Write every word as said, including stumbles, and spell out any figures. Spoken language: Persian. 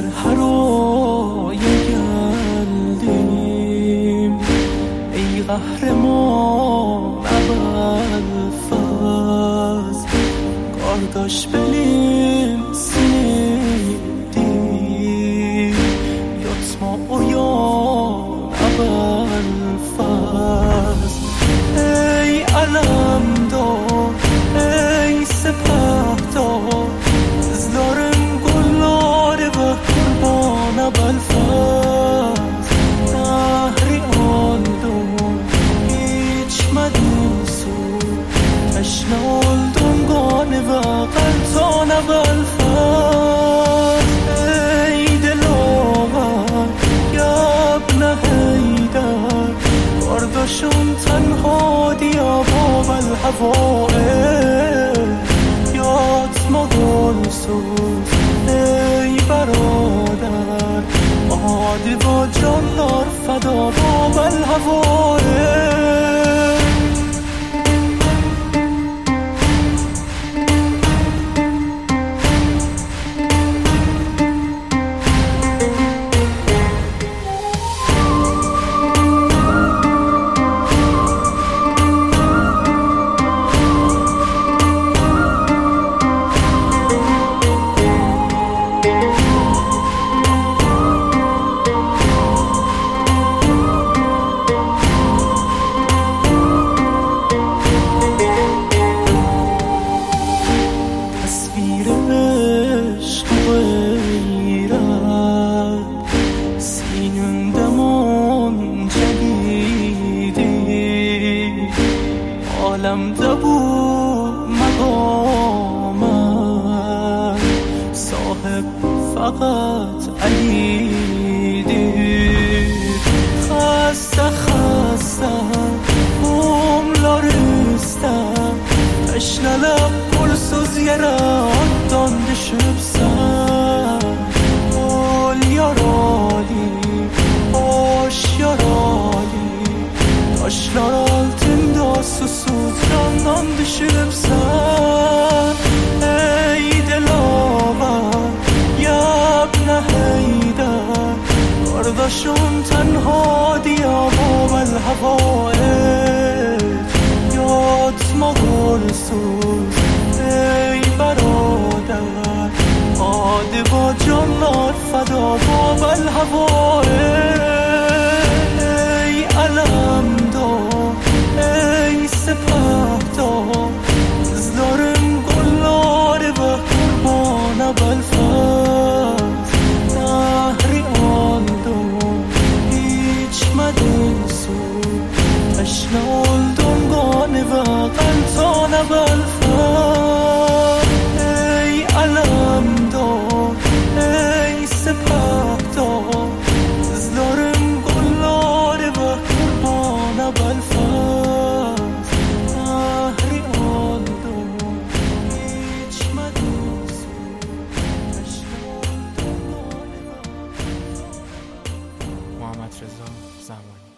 هرای گلدیم ای قهرمان ابوالفضل کارداش بلیم سیدی یطما اویان ابوالفضل ای علمدار ای سپهدار ازدارم گلاره و قربان ابوالفضل نهری آلدم هیچ مدین سو تشنال دنگانه و قلطان ابوالفضل ای دلاور یبن حیدر کارداشم تنها دیا باب الهوائل یطما گلسوز ای برادر آدی با جانار فدا باب الهوائل عالم دبو مقامم صاحب فقط علی دید خسته خسته بوم لارستم تشنلم پرسوز یرد دانده شبسم قول یارالی باش یارالی taşlar altında susuz candan düşüp sen ey delaver yabne heydar kardeşim tenha diya babel havaet yatma golsuz ey برادر adi با canlar feda babel havaet ey alam ای سپهدار ازدارم گلاره و قربان ابوالفضل نهری آلدم هیچ مدین سو تشنال دنگانه و قلطان ابوالفضل ای علمدار ای سپهدار ازدارم گلاره و قربان ابوالفضل محمد رضا زمانی.